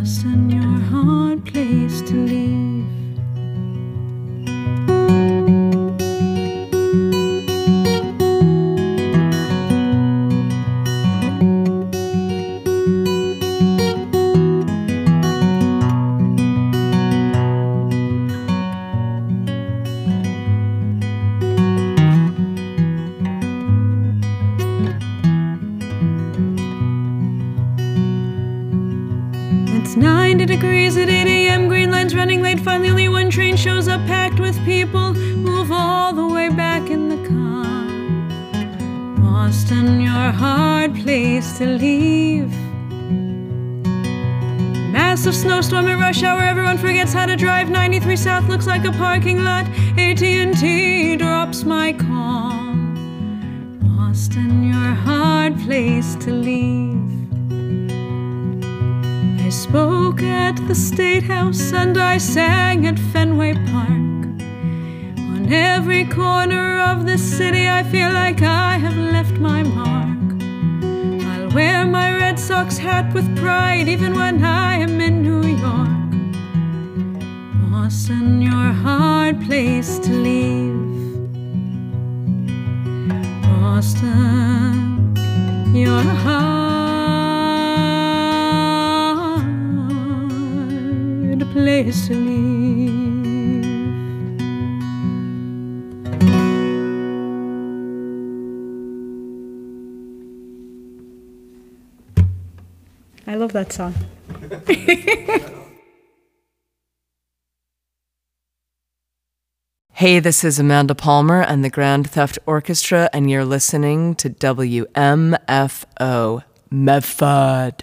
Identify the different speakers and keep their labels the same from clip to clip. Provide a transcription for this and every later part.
Speaker 1: Boston, you're a hard place to leave. It's 90 degrees at 8 a.m. Green line's running late. Finally, only one train shows up packed with people. Move all the way back in the car. Boston, you're a hard place to leave. Massive snowstorm at rush hour. Everyone forgets how to drive. 93 South looks like a parking lot. AT&T drops my call. Boston, you're a hard place to leave. I spoke at the State House and I sang at Fenway Park. On every corner of the city I feel like I have left my mark. I'll wear my Red Sox hat with pride even when I am in New York. Boston, you're a hard place to leave. Boston, you're a hard place to leave. I love that song.
Speaker 2: Hey, this is Amanda Palmer and the Grand Theft Orchestra, and you're listening to WMFO Medford.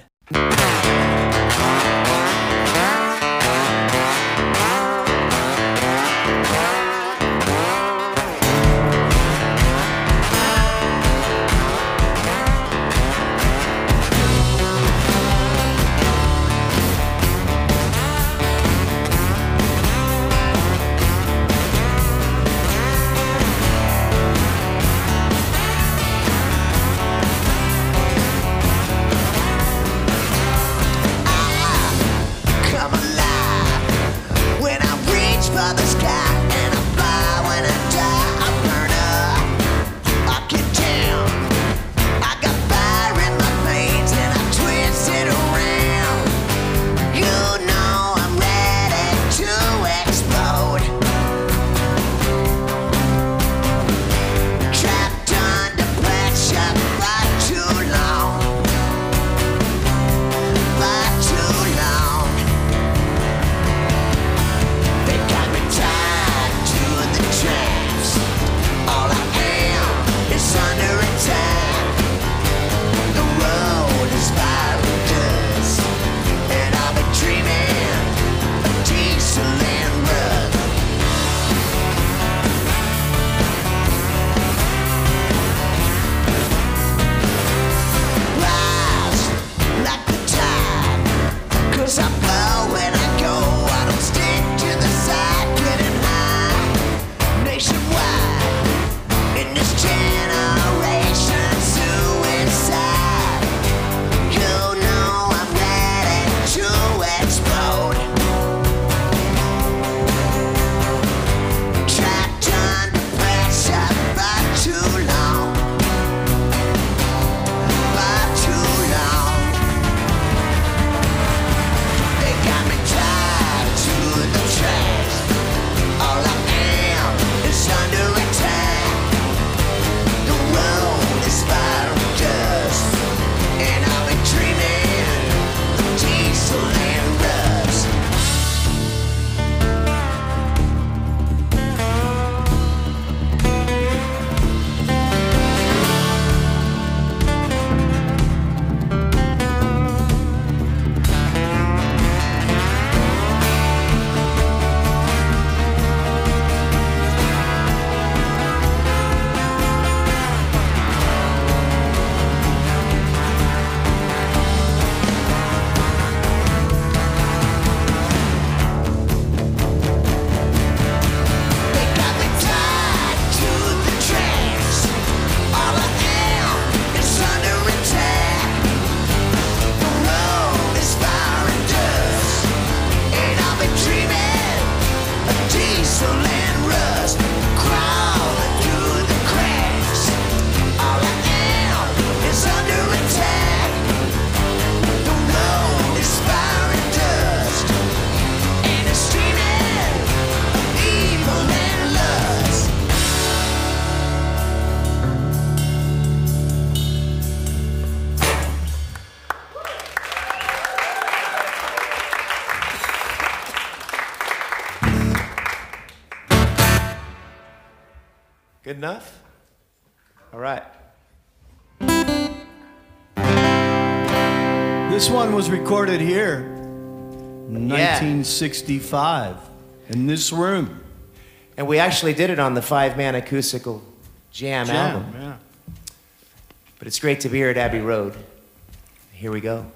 Speaker 3: Good enough? All right.
Speaker 4: This one was recorded here in 1965 in this room.
Speaker 3: And we actually did it on the 5-man acoustical jam album.
Speaker 4: Yeah.
Speaker 3: But it's great to be here at Abbey Road. Here we go.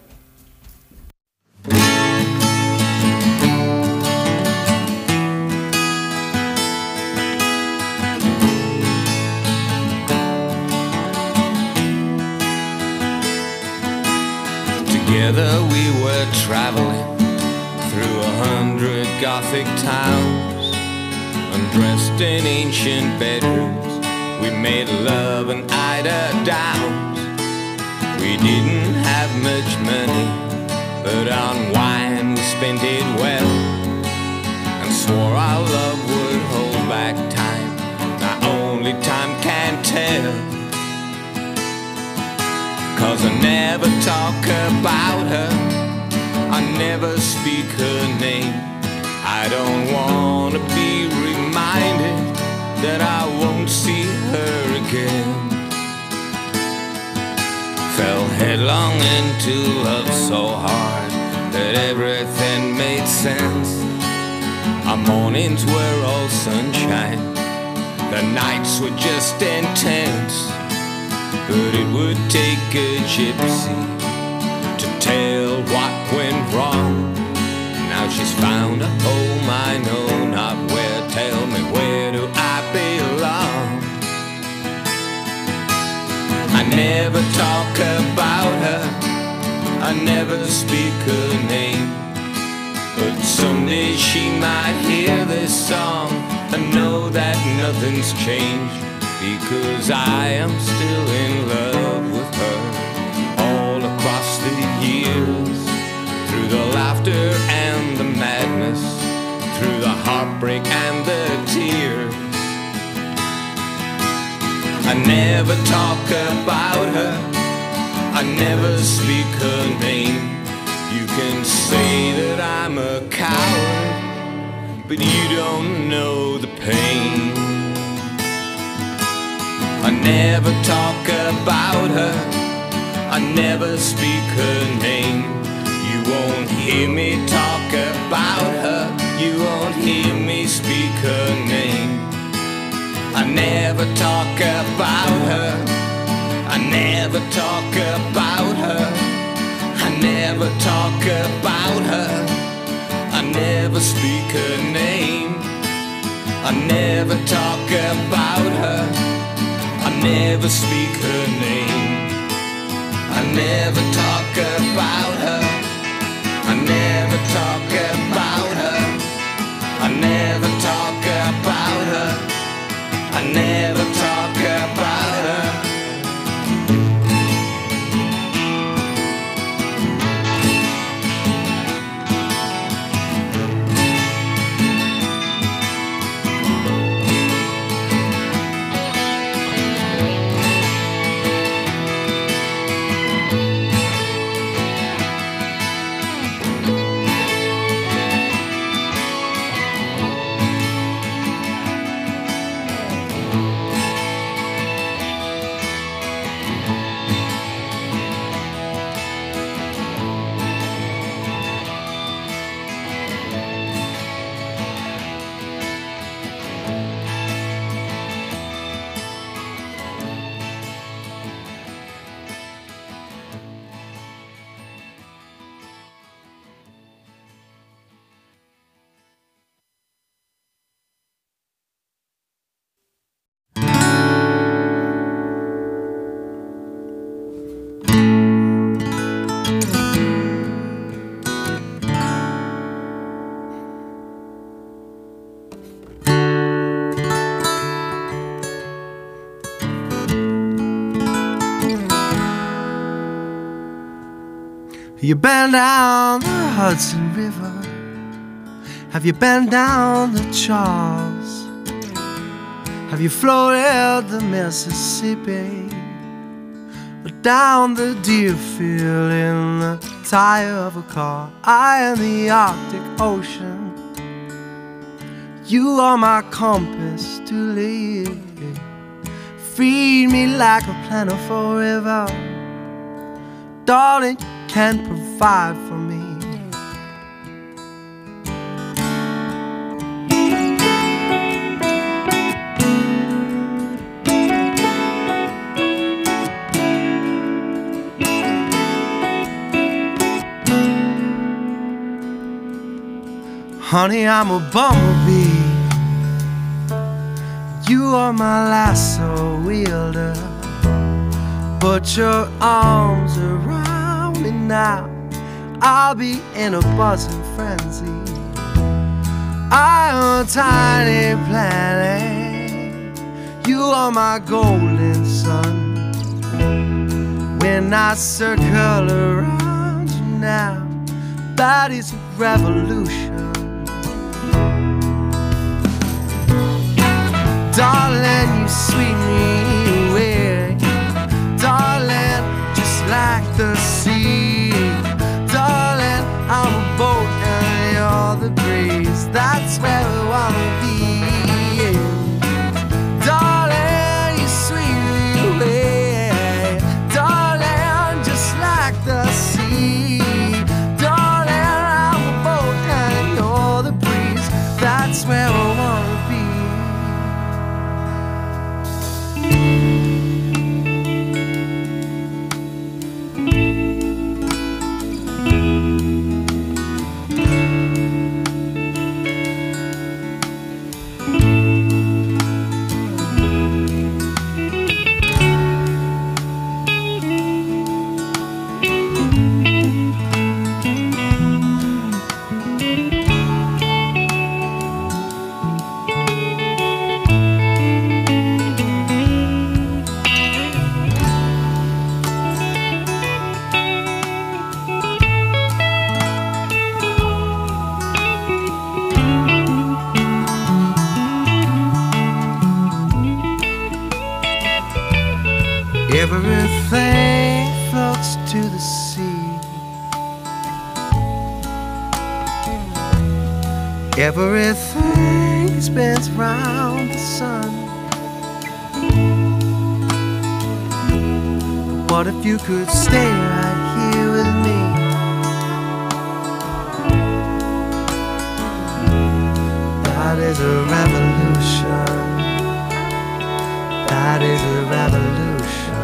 Speaker 5: Together we were traveling through 100 Gothic towns, undressed in ancient bedrooms. We made love and eider downs. We didn't have much money, but on wine we spent it well, and swore our love would hold back time. Now only time can tell, 'cause I never talk about her, I never speak her name. I don't wanna be reminded that I won't see her again. Fell headlong into love so hard that everything made sense. Our mornings were all sunshine, the nights were just intense. But it would take a gypsy to tell what went wrong. Now she's found a home I know not where. Tell me, where do I belong? I never talk about her, I never speak her name. But someday she might hear this song and know that nothing's changed, because I am still in love with her. All across the years, through the laughter and the madness, through the heartbreak and the tears, I never talk about her, I never speak her name. You can say that I'm a coward, but you don't know the pain. I never talk about her, I never speak her name. You won't hear me talk about her, you won't hear me speak her name. I never talk about her, I never talk about her, I never talk about her, I never speak her name. I never talk about her, I never speak her name. I never talk about her, I never talk about her, I never talk about her, I never talk about her.
Speaker 6: You been down the Hudson River? Have you been down the Charles? Have you floated the Mississippi? Or down the Deerfield in the tire of a car? I in the Arctic Ocean. You are my compass to lead. feed me like a plentiful river. Darling, you can provide for me. Honey, I'm a bumblebee. You are my lasso wielder. Put your arms around me now. I'll be in a buzzing frenzy. I am a tiny planet. You are my golden sun. When I circle around you now, that is a revolution. Darling, you sweep me away. Darling, just like the sea. Darling, I'm a boat and you're the breeze. That's where we wanna be. Darling, you sweep me away. Darling, just like the sea. Darling, I'm a boat and you're the breeze. That's where we wanna be. Everything floats to the sea. Everything spins round the sun. What if you could stay right here with me? That is a revolution. That is a revolution.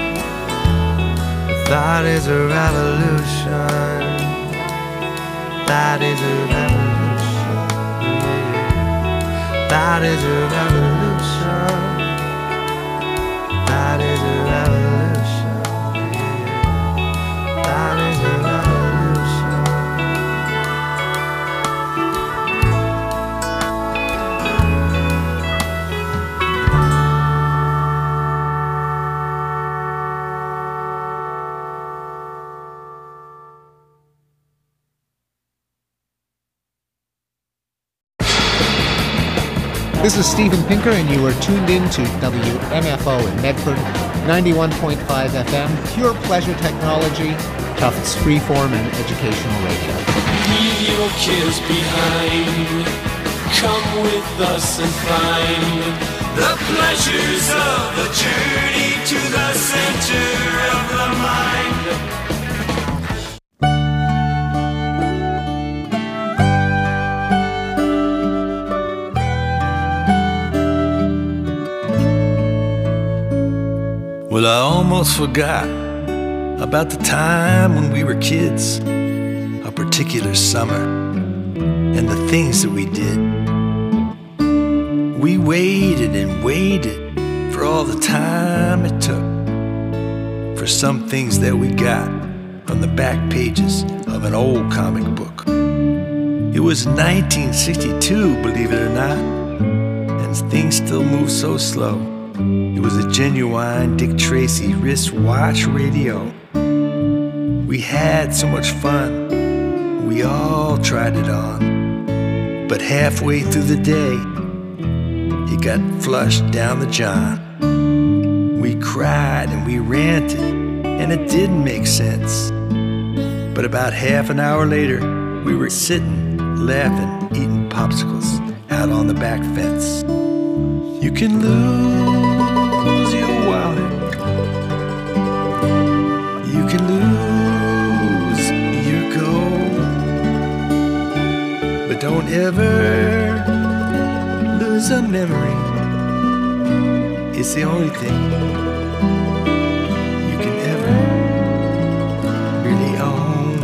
Speaker 6: That is a revolution. That is a revolution. That is a revolution. That is a revolution. That is a revolution.
Speaker 7: This is Steven Pinker, and you are tuned in to WMFO in Medford, 91.5 FM, pure pleasure technology, Tufts freeform and educational radio.
Speaker 5: Leave your kids behind. Come with us and find the pleasures of the journey to the center of the mind.
Speaker 8: Well, I almost forgot about the time when we were kids, a particular summer, and the things that we did. We waited and waited for all the time it took for some things that we got from the back pages of an old comic book. It was 1962, believe it or not, and things still move so slow. It was a genuine Dick Tracy wristwatch radio. We had so much fun, we all tried it on. But halfway through the day, it got flushed down the john. We cried and we ranted, and it didn't make sense. But about half an hour later, we were sitting, laughing, eating popsicles out on the back fence. You can lose your don't ever lose a memory. It's the only thing you can ever really own.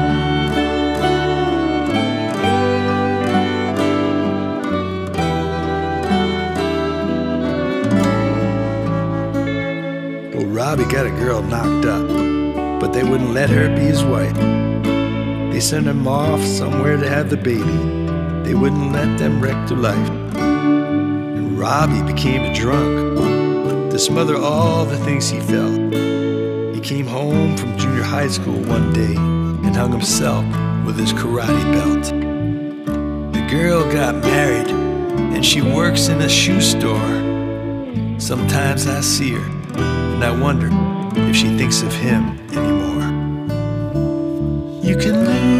Speaker 8: Well, Robbie got a girl knocked up, but they wouldn't let her be his wife. They sent him off somewhere to have the baby. They wouldn't let them wreck their life. And Robbie became a drunk to smother all the things he felt. He came home from junior high school one day and hung himself with his karate belt. The girl got married and she works in a shoe store. Sometimes I see her and I wonder if she thinks of him anymore. You can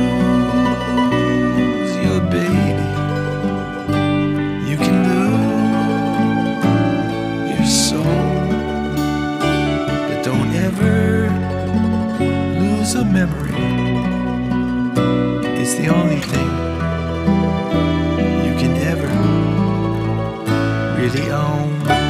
Speaker 8: lose your baby. You can lose your soul. But don't ever lose a memory. It's the only thing you can ever really own.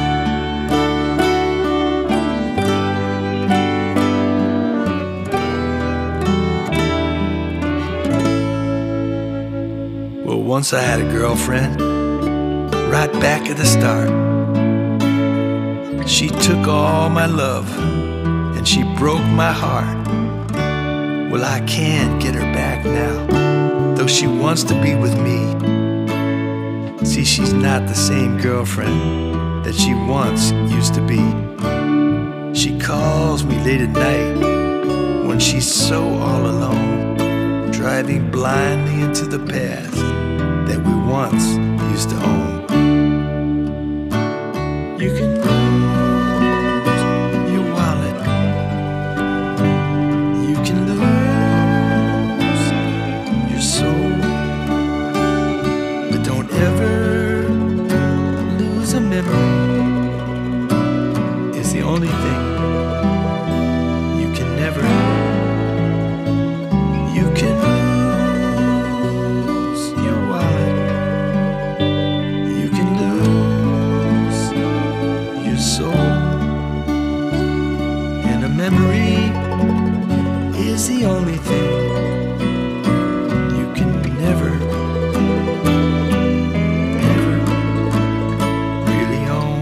Speaker 8: Once I had a girlfriend, right back at the start. She took all my love and she broke my heart. Well, I can't get her back now, though she wants to be with me. See, she's not the same girlfriend that she once used to be. She calls me late at night when she's so all alone, driving blindly into the past that we once used to own. You can lose your wallet. You can lose your soul. But don't ever lose a memory. It's the only thing you can never. You can memory is the only thing you can never, ever really own.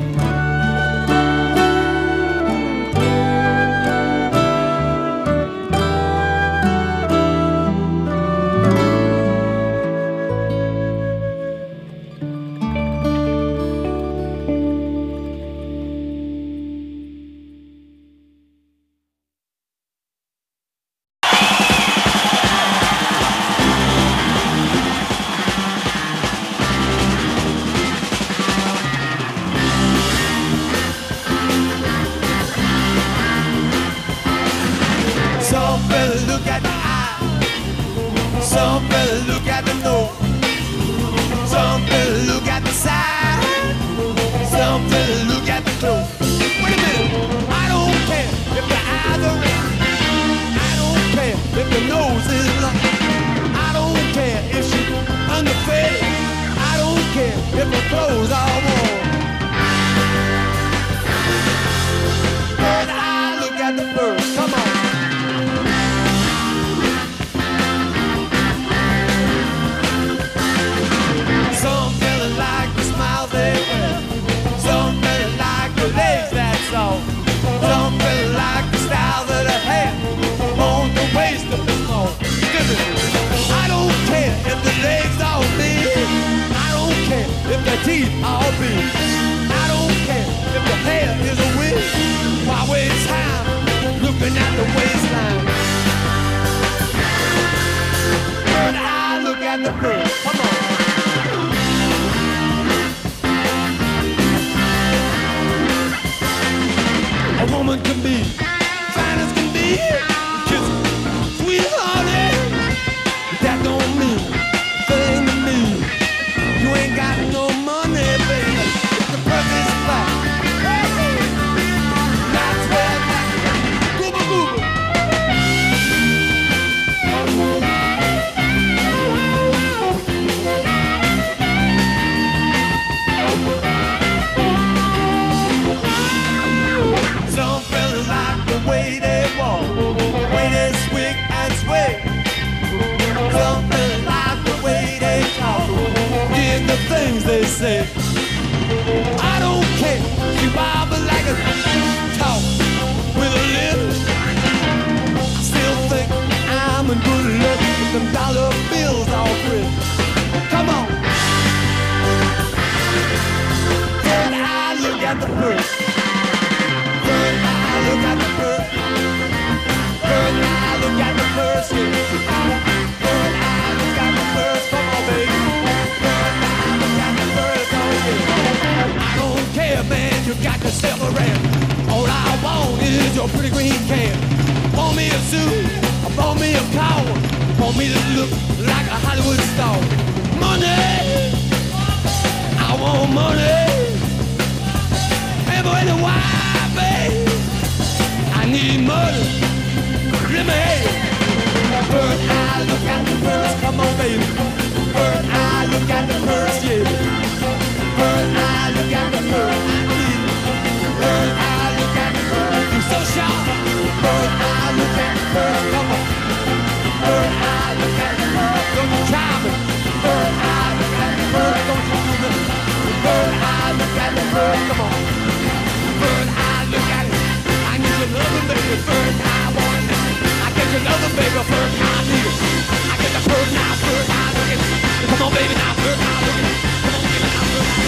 Speaker 5: Here's your pretty green can. Bought me a suit, I bought me a car. Want me to look like a Hollywood star. Money, I want money. And boy, the wife, babe, I need money. Let me have it. Bird eye, look at the birds, come on, baby. Bird eye, look at the birds, yeah. Bird eye, look at the birds, bird eye, look at the birds. You're so sharp. Bird eye, look at the birds, come on. Bird eye, look at the birds, don't you try me. Bird eye, look at the birds, don't you do me. Bird eye, look at the birds, come on. Bird eye, look at it. I need your loving, baby. Bird eye, want it. I get your loving, baby. Bird eye, need it. I get the bird eye, look at it. Come on, baby, now, bird eye, look at it. Come on, baby, now, bird eye.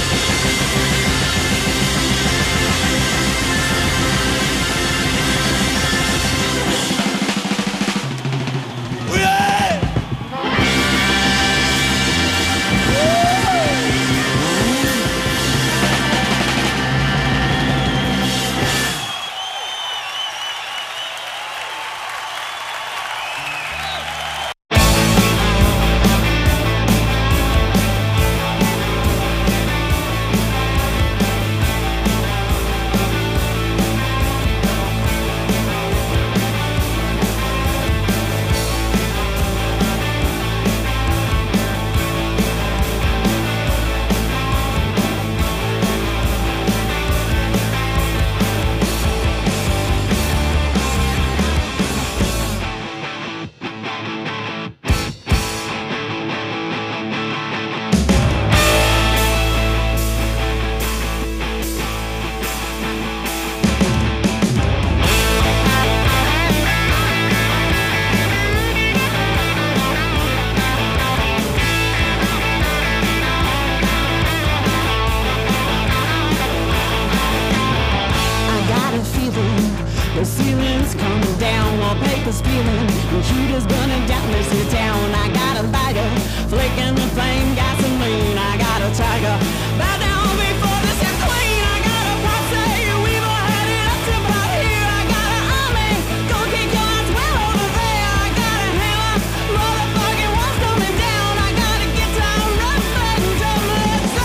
Speaker 9: The ceiling's coming down, wallpaper's peeling, the heat is burning down this here town. I got a lighter, flicking the flame, gasoline. I got a tiger, bow down before this is clean. I got a posse, we've all had it up to about here. I got an army, gonna kick your ass well over there. I got a hammer, motherfucking wall's coming down. I got a guitar, rough and tumbling, so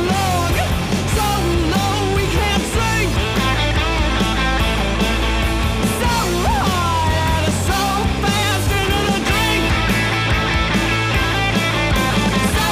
Speaker 9: long we can't sing. So fast into the drink. So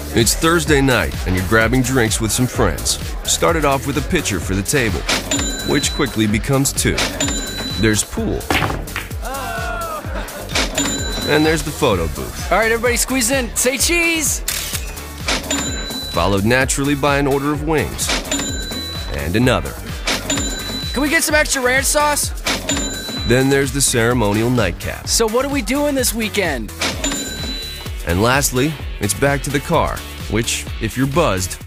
Speaker 10: It's Thursday night, and you're grabbing drinks with some friends. Started off with a pitcher for the table, which quickly becomes 2. There's pool. And there's the photo booth.
Speaker 11: All right, everybody squeeze in. Say cheese!
Speaker 10: Followed naturally by an order of wings. And another.
Speaker 11: Can we get some extra ranch sauce?
Speaker 10: Then there's the ceremonial nightcap.
Speaker 11: So what are we doing this weekend?
Speaker 10: And lastly, it's back to the car, which, if you're buzzed,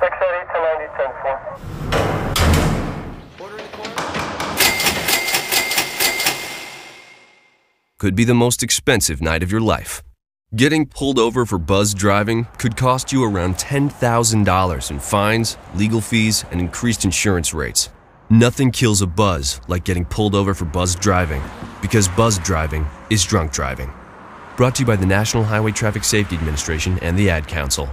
Speaker 10: could be the most expensive night of your life. Getting pulled over for buzz driving could cost you around $10,000 in fines, legal fees, and increased insurance rates. Nothing kills a buzz like getting pulled over for buzz driving, because buzz driving is drunk driving. Brought to you by the National Highway Traffic Safety Administration and the Ad Council.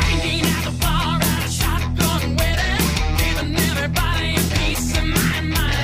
Speaker 9: Everybody in peace of mind.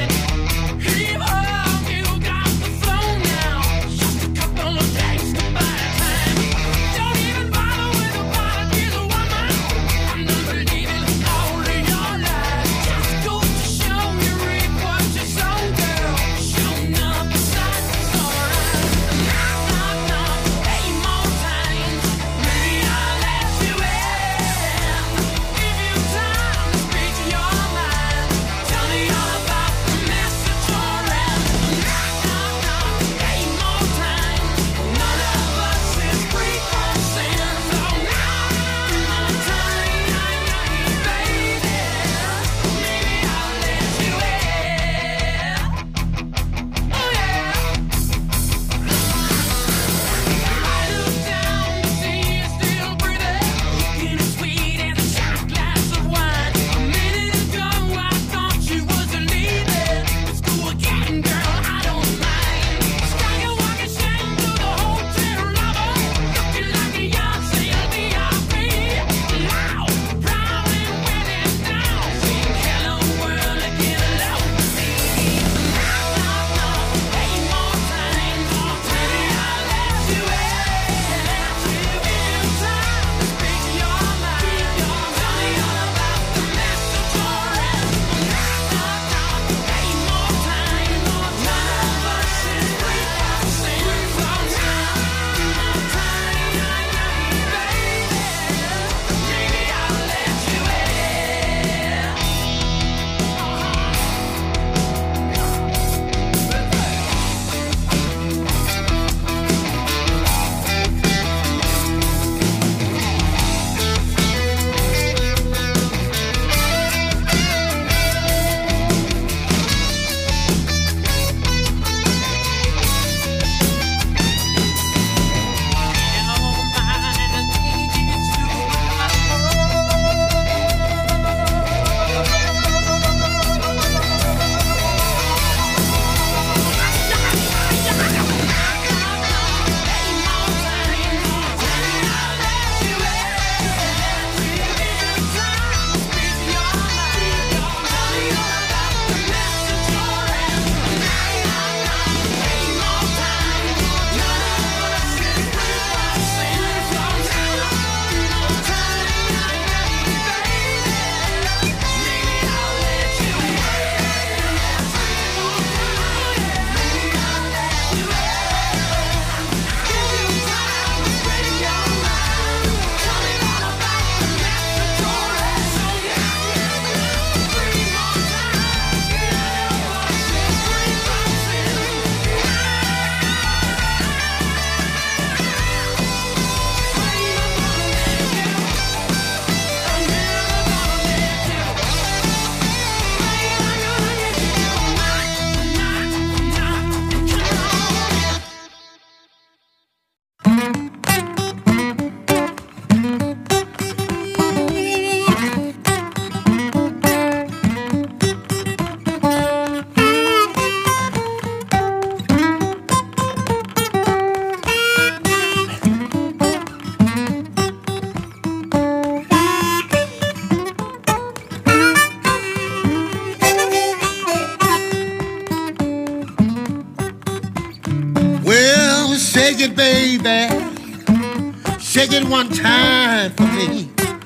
Speaker 12: shake it, baby. Shake it one time for me.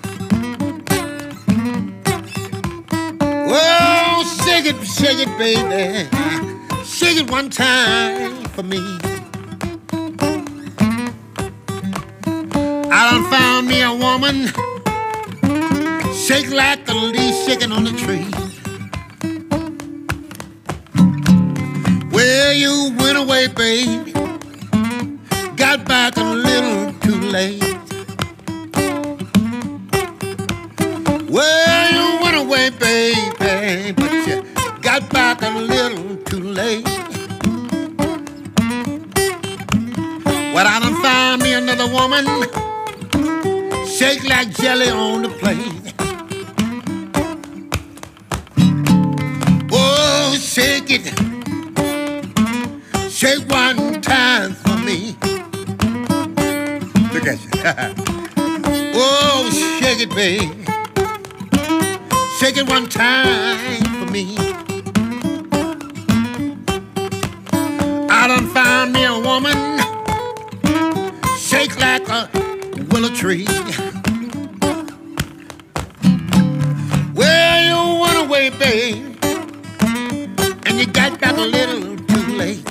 Speaker 12: Oh, shake it, baby. Shake it one time for me. I done found me a woman, shake like a leaf shaking on a tree. Well, you went away, baby, got back a little too late. Well, you went away, baby, but you got back a little too late. Well, I done found me another woman, shake like jelly on the plate. Oh, shake it, shake one time for me. Look at you. Oh, shake it, baby. Shake it one time for me. I done found me a woman, shake like a willow tree. Well, you went away, babe, and you got back a little too late.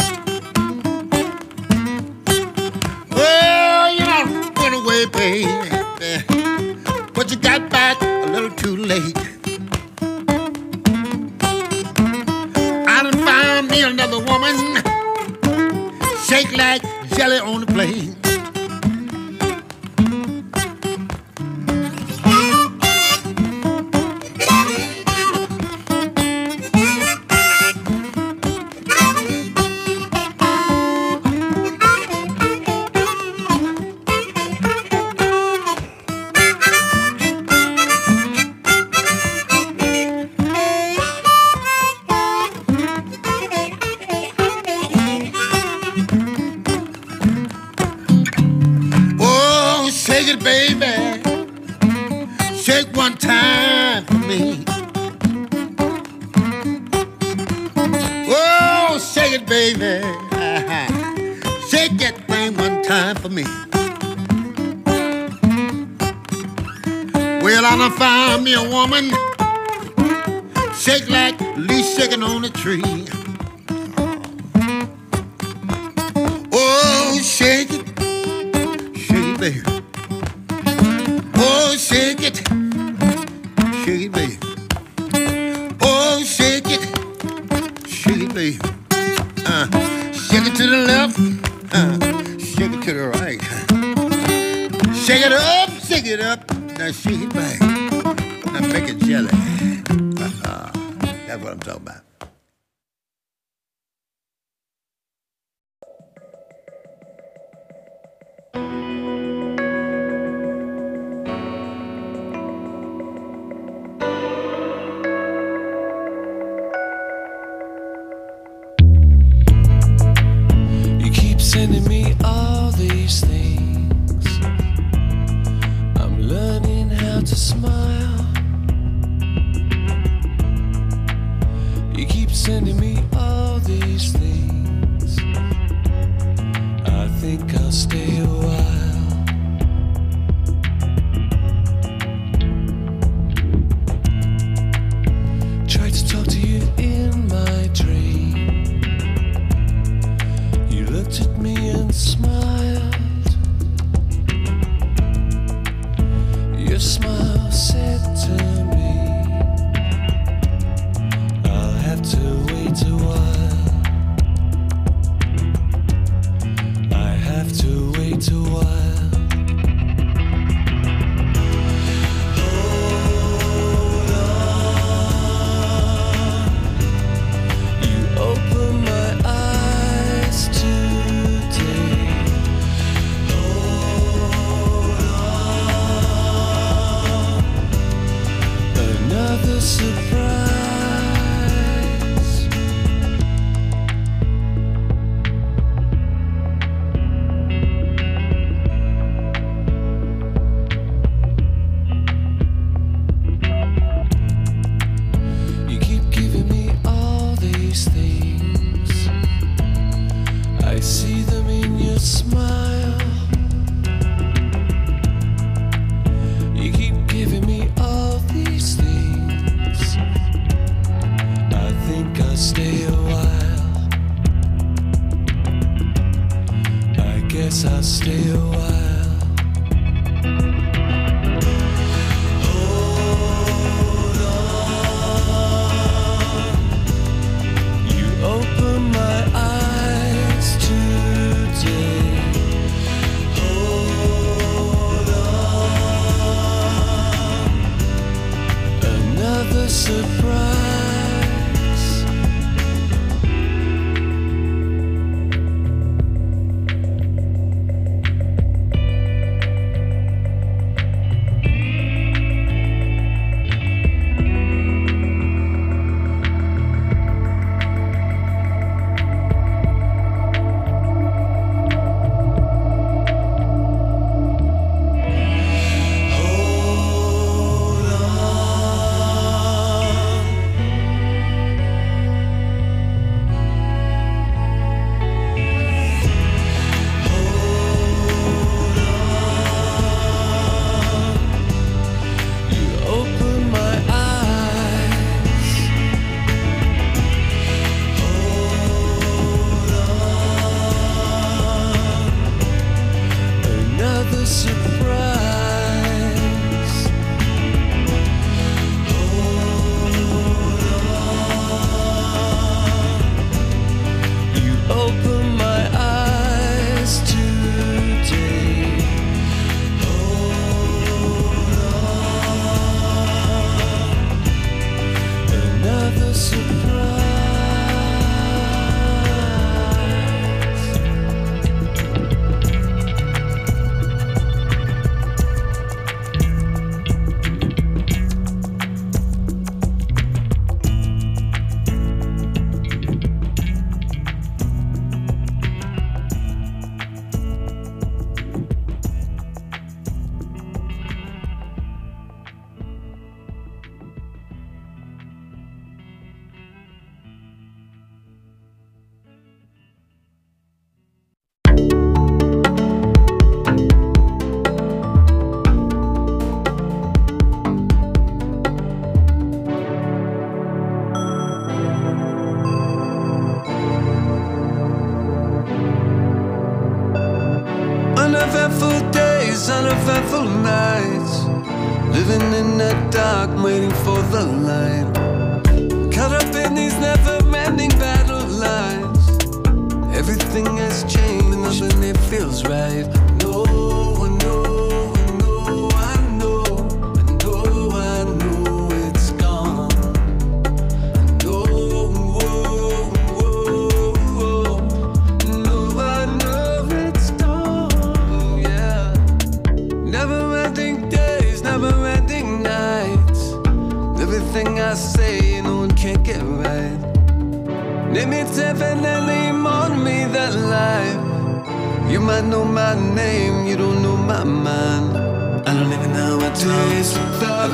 Speaker 12: Well, you done went away, babe, but you got back a little too late. I done found me another woman, shake like jelly on the plate. Shake it, baby. Shake one time for me. Oh, shake it, baby. Shake that thing one time for me. Well, I done found me a woman, shake like leaf shaking on a tree. Oh, shake it, baby. Oh, shake it, baby. Oh, shake it, baby. Shake it to the left, shake it to the right. Shake it up, now shake it back. Now make it jelly. That's what I'm talking about.
Speaker 5: Sending me all these things. I'm learning how to smile. You keep sending me all these things. I think I'll stay a while. Tried to talk to you in my dream. You looked at me and smiled. Your smile said to me, I'll have to wait a while. I have to wait a while. Hold on. You open my eyes today. Hold on. surprise.
Speaker 13: Uneventful days, uneventful nights, living in the dark, waiting for the light. Caught up in these never-ending battle lines. Everything has changed, nothing it feels right. No, I know, I know, I know, I know, I know it's gone. I know, whoa, whoa, whoa. No, I know it's gone, yeah. Never-ending days, never-ending nights. Everything I say, no one can get right. Name it definitely more to me than life. You might know my name, you don't know my mind. I don't even know what days without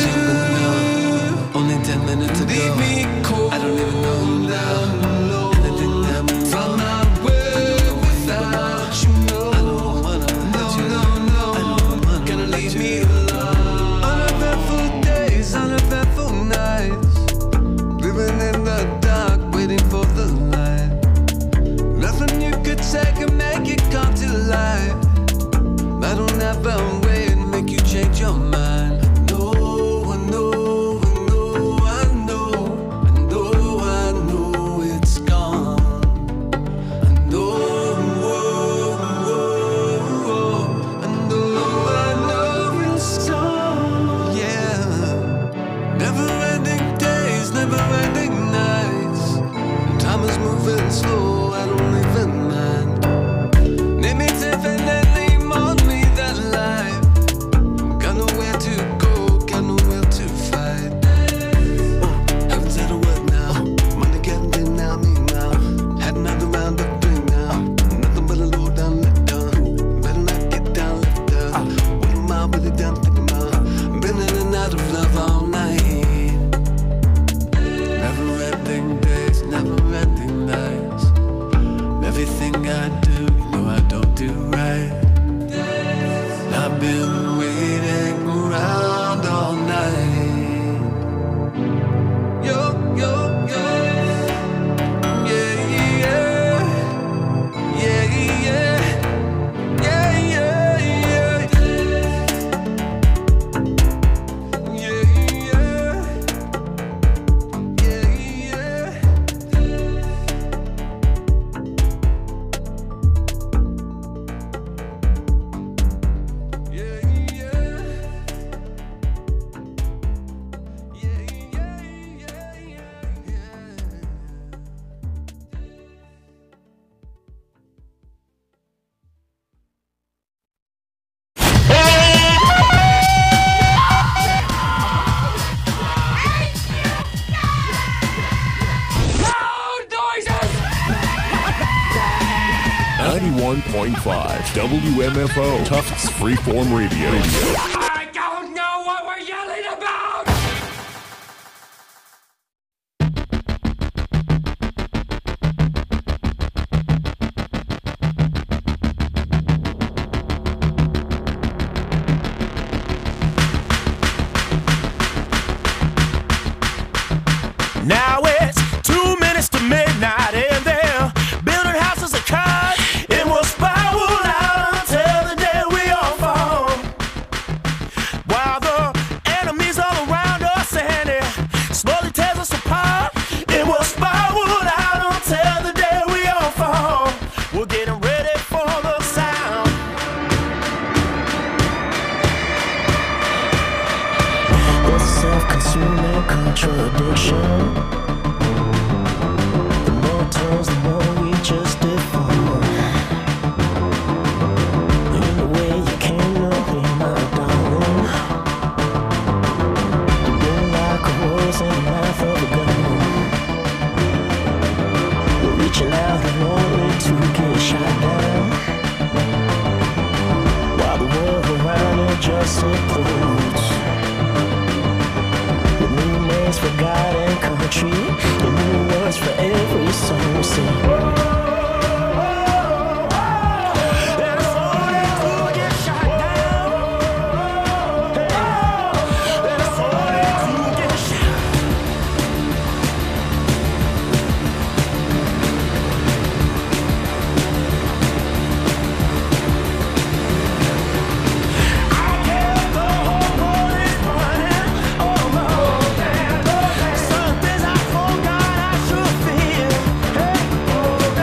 Speaker 13: you. Only 10 minutes ago, leave me cold. I don't even know who now. Anything that moves from my way without you. I don't wanna let you. No, gonna leave me alone. Uneventful days, uneventful nights, living in the dark, waiting for the light. Nothing you could say can make it come to life. I don't have a way to make you change your mind. No, I know, I know, I know, I know, I know it's
Speaker 14: WMFO, Tufts Freeform Radio.
Speaker 15: I don't know what we're yelling about!
Speaker 16: Now it's 2 minutes to midnight and they're building houses of cards. It will spiral out until the day we all fall. While the enemies all around us and it slowly tears us apart. It will spiral out until the day we all fall. We're getting ready for the sound.
Speaker 17: It's a self-consuming contradiction. The more we just deform. In the way you can't know me, my darling. You blow like a rose in the mouth of a gun. We're reaching out and only to get shot down. While the world around it just implodes. With new names for God and country, and new words for every song we sing.
Speaker 16: Some things I forgot I should feel. Hey.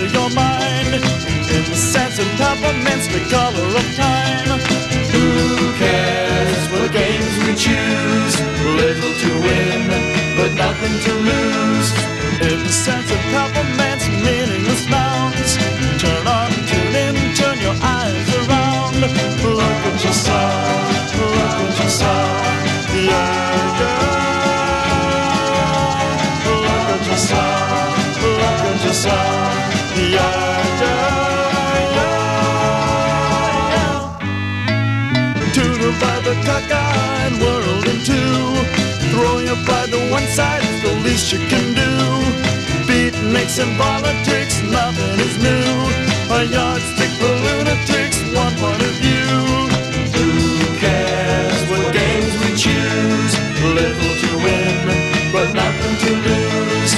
Speaker 16: your mind. In the sense of peppermints, the color of time. Who cares what games we choose? Little to win, but nothing to lose. In the sense of peppermints, meaningless bounds. Turn on, tune in, turn your eyes around. Look at yourself, look at yourself. Yeah, yeah. Look at yourself, look at yourself. Yeah, yeah, yeah. To divide the cockeyed world in two. Throw your pride to one side is the least you can do. Beatniks and politics, nothing is new. A yardstick for lunatics, one point of view. Who cares what games we choose? Little to win, but nothing to lose.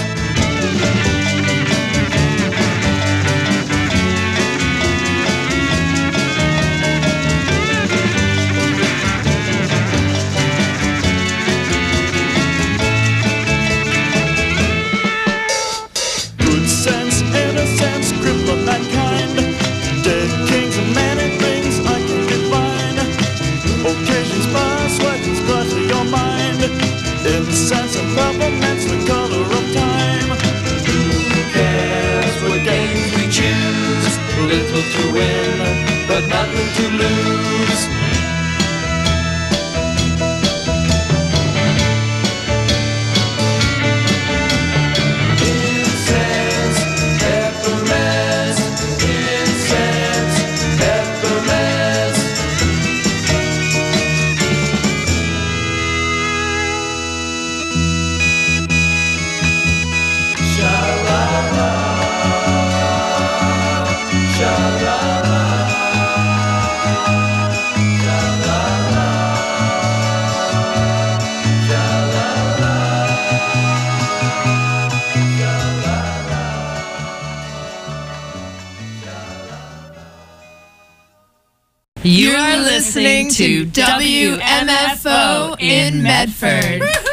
Speaker 16: In the sense of peppermints, the color of time. Who cares what games we choose? Little to win, but nothing to lose. Incense, peppermints, incense, peppermints.
Speaker 2: You are listening to WMFO in Medford.